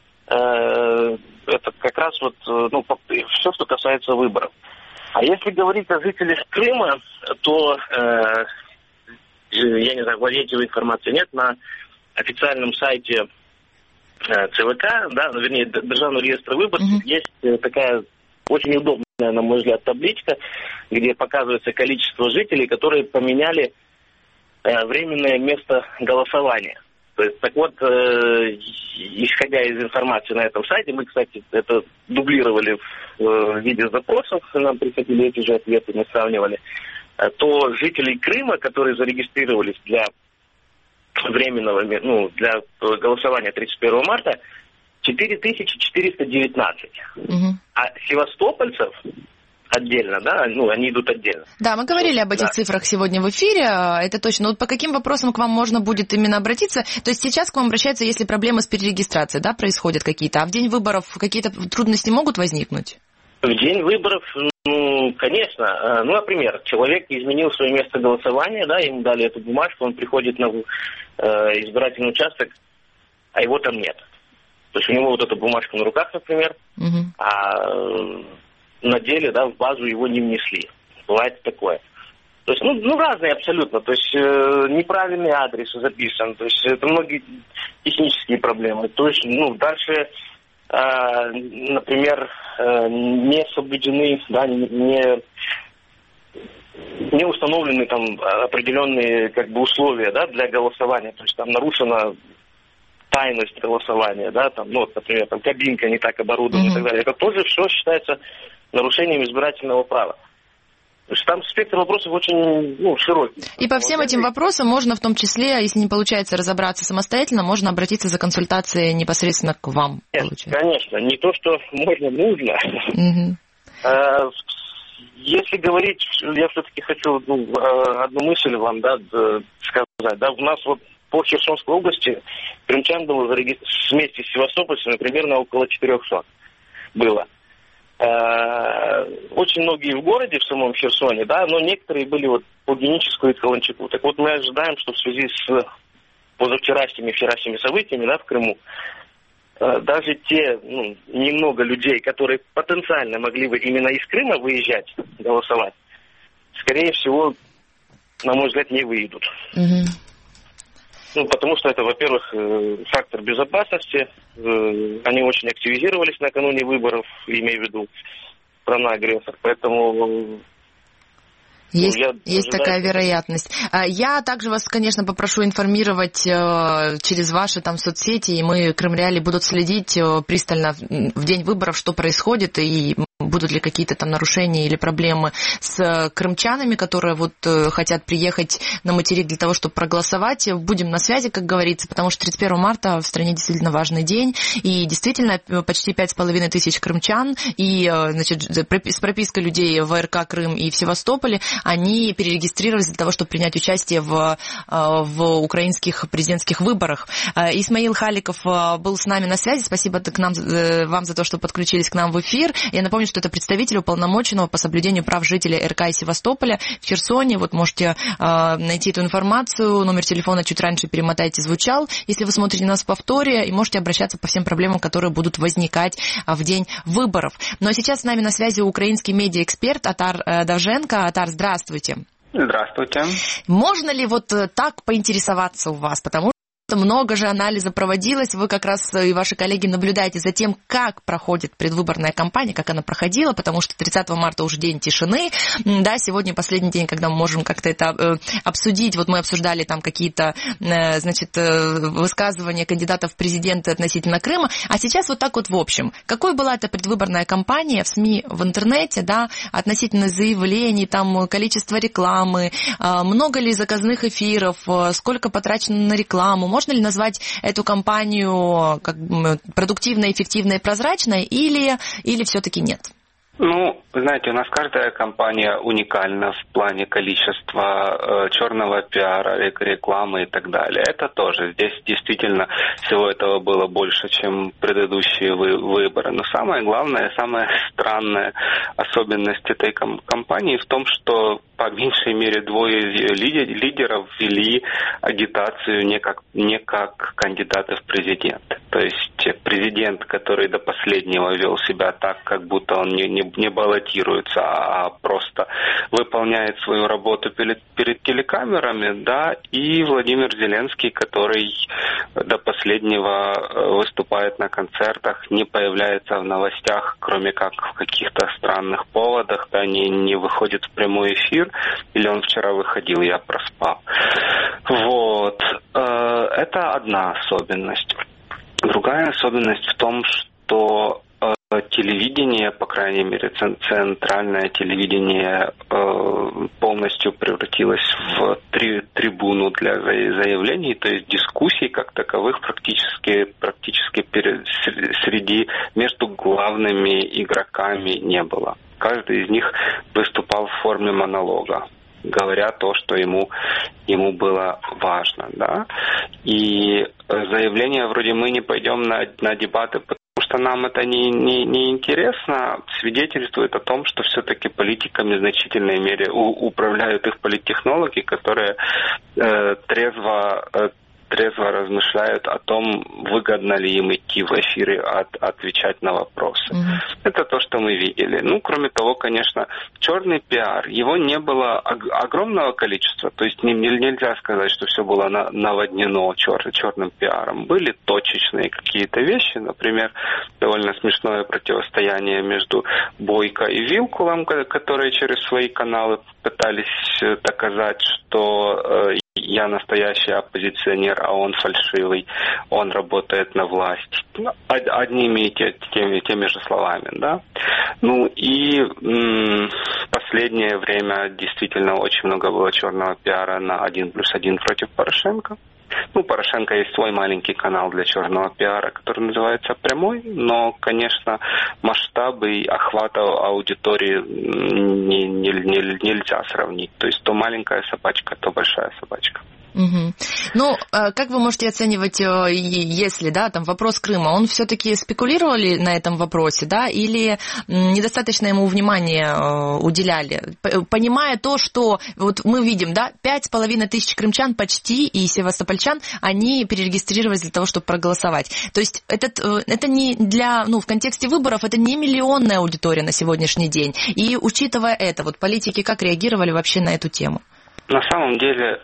Это как раз все, что касается выборов. А если говорить о жителях Крыма, то, я не знаю, владеете вы информацией, нет, на официальном сайте ЦВК, Державного реестра выборцев, есть такая очень удобная, на мой взгляд, табличка, где показывается количество жителей, которые поменяли временное место голосования. То есть, так вот, исходя из информации на этом сайте, мы, кстати, это дублировали в виде запросов, нам приходили эти же ответы, мы сравнивали, то жителей Крыма, которые зарегистрировались для временного, для голосования 31 марта, 4419. А севастопольцев отдельно, они идут отдельно. Да, мы говорили об этих цифрах сегодня в эфире, это точно. Вот по каким вопросам к вам можно будет именно обратиться? То есть сейчас к вам обращаются, если проблемы с перерегистрацией, происходят какие-то, а в день выборов какие-то трудности могут возникнуть? В день выборов, конечно. Например, человек изменил свое место голосования, ему дали эту бумажку, он приходит на избирательный участок, а его там нет. То есть у него вот эта бумажка на руках, например, а на деле, в базу его не внесли. Бывает такое. То есть, разные абсолютно. То есть, неправильный адрес записан. То есть, это многие технические проблемы. То есть, дальше, например, не соблюдены, не установлены там определенные условия, для голосования. То есть, там нарушена тайность голосования, например, кабинка не так оборудована и так далее. Это тоже все считается нарушением избирательного права. То есть там спектр вопросов очень широкий. И по всем этим вопросам можно в том числе, если не получается разобраться самостоятельно, можно обратиться за консультацией непосредственно к вам. Конечно. Не то, что можно, нужно. Если говорить, я все-таки хочу одну мысль вам сказать. У нас по Херсонской области крымчан было зарегистрировано вместе с севастопольцами примерно около 400 было. Очень многие в городе, в самом Херсоне, но некоторые были по Геническу и Каланчаку. Так вот, мы ожидаем, что в связи с позавчерашними, вчерашними событиями, в Крыму, даже те, немного людей, которые потенциально могли бы именно из Крыма выезжать, голосовать, скорее всего, на мой взгляд, не выйдут. Потому что это, во-первых, фактор безопасности. Они очень активизировались накануне выборов, имею в виду страна-агрессор. Поэтому Есть такая вероятность. Я также вас, конечно, попрошу информировать через ваши соцсети, и мы, Крымреалии, будут следить пристально в день выборов, что происходит, и будут ли какие-то нарушения или проблемы с крымчанами, которые хотят приехать на материк для того, чтобы проголосовать. Будем на связи, как говорится, потому что 31 марта в стране действительно важный день, и действительно почти 5500 крымчан, и с пропиской людей в АРК Крым и в Севастополе, они перерегистрировались для того, чтобы принять участие в украинских президентских выборах. Исмаил Халиков был с нами на связи. Спасибо вам за то, что подключились к нам в эфир. Я напомню, что это представитель уполномоченного по соблюдению прав жителей РК и Севастополя в Херсоне. Можете найти эту информацию. Номер телефона чуть раньше перемотайте, звучал. Если вы смотрите нас в повторе, и можете обращаться по всем проблемам, которые будут возникать в день выборов. Ну а сейчас с нами на связи украинский медиаэксперт Атар Давженко. Атар, здравствуйте. Здравствуйте. Можно ли так поинтересоваться у вас? Потому много же анализа проводилось, вы как раз и ваши коллеги наблюдаете за тем, как проходит предвыборная кампания, как она проходила, потому что 30 марта уже день тишины, да, сегодня последний день, когда мы можем как-то это обсудить, вот мы обсуждали там какие-то, значит, высказывания кандидатов в президенты относительно Крыма, а сейчас вот так вот в общем, какой была эта предвыборная кампания в СМИ, в интернете, да, относительно заявлений, там, количество рекламы, много ли заказных эфиров, сколько потрачено на рекламу, можно ли назвать эту кампанию как продуктивной, эффективной, прозрачной, или все-таки нет? Ну, знаете, у нас каждая компания уникальна в плане количества черного пиара, рекламы и так далее. Это тоже. Здесь действительно всего этого было больше, чем предыдущие выборы. Но самое главное, самая странная особенность этой кампании в том, что по меньшей мере двое лидеров вели агитацию не как кандидаты в президенты. То есть президент, который до последнего вел себя так, как будто он не баллотируется, а просто выполняет свою работу перед телекамерами, да, и Владимир Зеленский, который до последнего выступает на концертах, не появляется в новостях, кроме как в каких-то странных поводах, да, не выходит в прямой эфир, или он вчера выходил, я проспал. Вот. Это одна особенность. Другая особенность в том, что телевидение, по крайней мере, центральное телевидение полностью превратилось в трибуну для заявлений, то есть дискуссий как таковых практически среди между главными игроками не было. Каждый из них выступал в форме монолога, говоря то, что ему было важно, да. И заявление вроде «мы не пойдем на дебаты», потому что нам это не интересно, свидетельствует о том, что все-таки политиками в значительной мере управляют их политтехнологи, которые трезво размышляют о том, выгодно ли им идти в эфир и отвечать на вопросы. Это то, что мы видели. Ну, кроме того, конечно, черный пиар, его не было огромного количества, то есть нельзя сказать, что все было наводнено черным пиаром. Были точечные какие-то вещи, например, довольно смешное противостояние между Бойко и Вилкулом, которые через свои каналы пытались доказать, что я настоящий оппозиционер, а он фальшивый, он работает на власть. Одними и теми же словами, да. Ну и в последнее время действительно очень много было черного пиара на 1+1 против Порошенко. Ну, Порошенко есть свой маленький канал для черного пиара, который называется «Прямой», но, конечно, масштабы и охвата аудитории нельзя сравнить. То есть то маленькая собачка, то большая собачка. Угу. Ну, как вы можете оценивать, если, да, там вопрос Крыма, он все-таки спекулировали на этом вопросе, да, или недостаточно ему внимания уделяли, понимая то, что вот мы видим, да, 5500 крымчан почти и севастопольчан, они перерегистрировались для того, чтобы проголосовать. То есть это не для, ну, в контексте выборов, это не миллионная аудитория на сегодняшний день. И учитывая это, вот политики как реагировали вообще на эту тему? На самом деле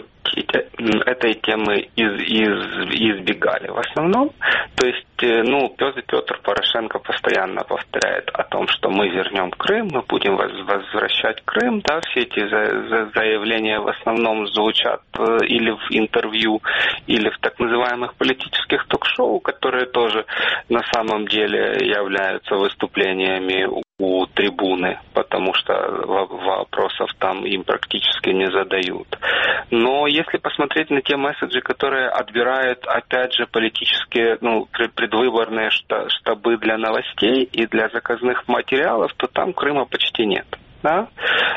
этой темы избегали в основном. То есть, ну, Петр Порошенко постоянно повторяет о том, что мы вернем Крым, мы будем возвращать Крым, да, все эти заявления в основном звучат или в интервью, или в так называемых политических ток-шоу, которые тоже на самом деле являются выступлениями у трибуны, потому что вопросов там им практически не задают. Но если посмотреть на те месседжи, которые отбирают, опять же, политические, ну, предвыборные штабы для новостей и для заказных материалов, то там Крыма почти нет. Да?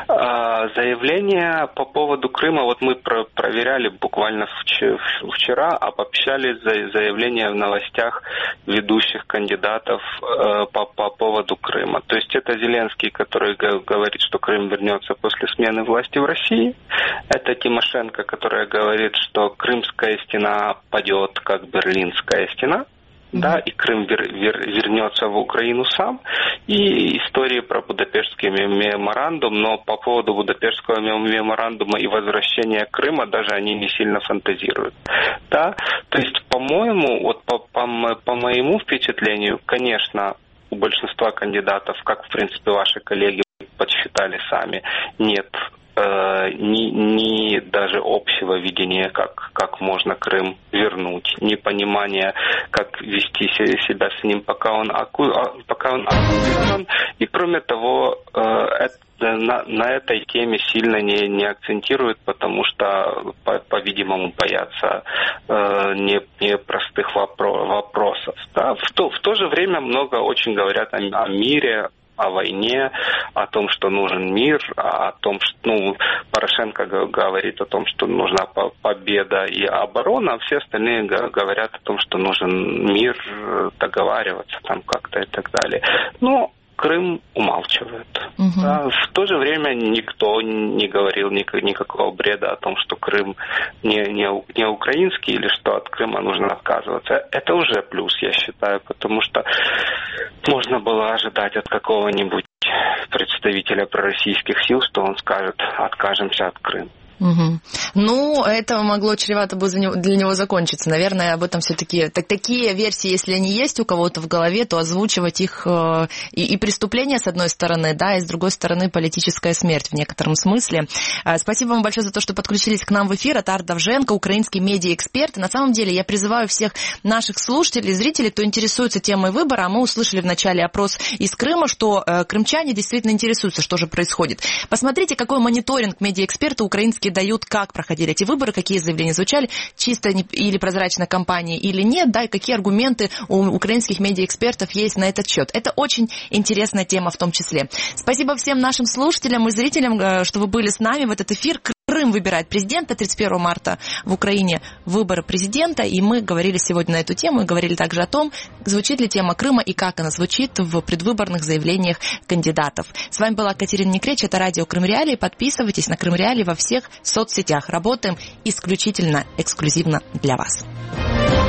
Заявления по поводу Крыма, вот мы проверяли буквально вчера, обобщали заявления в новостях ведущих кандидатов по поводу Крыма. То есть это Зеленский, который говорит, что Крым вернется после смены власти в России. Это Тимошенко, которая говорит, что Крымская стена падет, как Берлинская стена. да, и Крым вернется в Украину сам, и истории про Будапештский меморандум, но по поводу Будапештского меморандума и возвращения Крыма даже они не сильно фантазируют, да, то есть, по-моему, вот по моему впечатлению, конечно, у большинства кандидатов, как, в принципе, ваши коллеги подсчитали сами, нет ни даже общего видения, как можно Крым вернуть, ни понимания, как вести себя с ним, пока он оккупирован. И кроме того, на этой теме сильно не акцентируют, потому что, по-видимому, боятся непростых вопросов. Да? В то же время много очень говорят о мире, о войне, о том, что нужен мир, о том, что Порошенко говорит о том, что нужна победа и оборона, а все остальные говорят о том, что нужен мир, договариваться там как-то и так далее. Но Крым умалчивает. Да, в то же время никто не говорил никакого бреда о том, что Крым не украинский или что от Крыма нужно отказываться. Это уже плюс, я считаю, потому что можно было ожидать от какого-нибудь представителя пророссийских сил, что он скажет: откажемся от Крыма. Ну, это могло чревато бы для него закончиться. Наверное, об этом все-таки... Такие версии, если они есть у кого-то в голове, то озвучивать их и преступления, с одной стороны, да, и с другой стороны, политическая смерть в некотором смысле. Спасибо вам большое за то, что подключились к нам в эфир. Отар Довженко, украинский медиаэксперт. И на самом деле я призываю всех наших слушателей, зрителей, кто интересуется темой выбора, а мы услышали в начале опрос из Крыма, что крымчане действительно интересуются, что же происходит. Посмотрите, какой мониторинг медиаэксперты украинские дают, как проходили эти выборы, какие заявления звучали, чисто или прозрачно кампании или нет, да, и какие аргументы у украинских медиаэкспертов есть на этот счет. Это очень интересная тема в том числе. Спасибо всем нашим слушателям и зрителям, что вы были с нами в этот эфир. Крым выбирает президента. 31 марта в Украине выборы президента, и мы говорили сегодня на эту тему, и говорили также о том, звучит ли тема Крыма и как она звучит в предвыборных заявлениях кандидатов. С вами была Катерина Некреч, это радио Крым Реалии. Подписывайтесь на Крым Реалии во всех соцсетях. Работаем исключительно эксклюзивно для вас.